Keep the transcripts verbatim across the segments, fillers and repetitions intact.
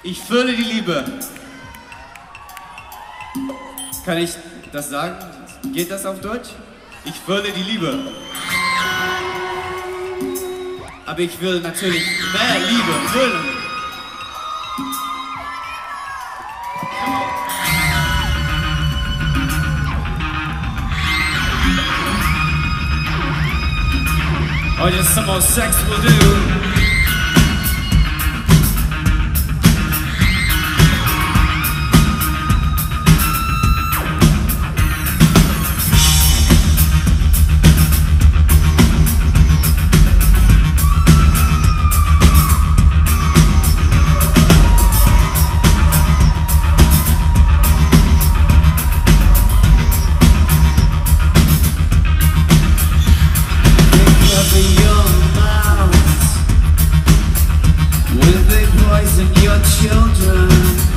Ich fühle die Liebe. Kann ich das sagen? Geht das auf Deutsch? Ich fühle die Liebe. Aber ich will natürlich mehr Liebe fühlen. Or just some more sex will do. Poison your children.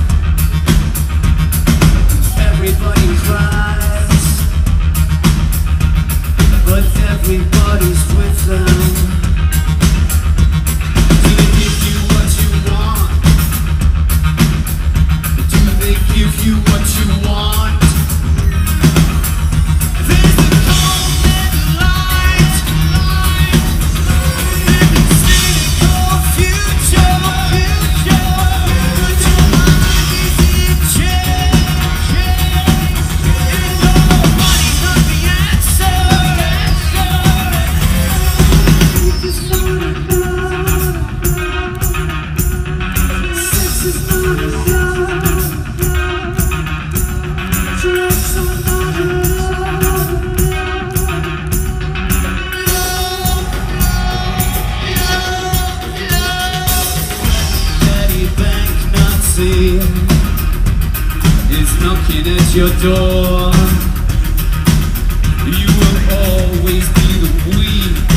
Everybody cries, but everybody's with them. Do they give you what you want? Do they give you what you want? There's a cold and light, in the cynical future. Is knocking at your door. You will always be the queen.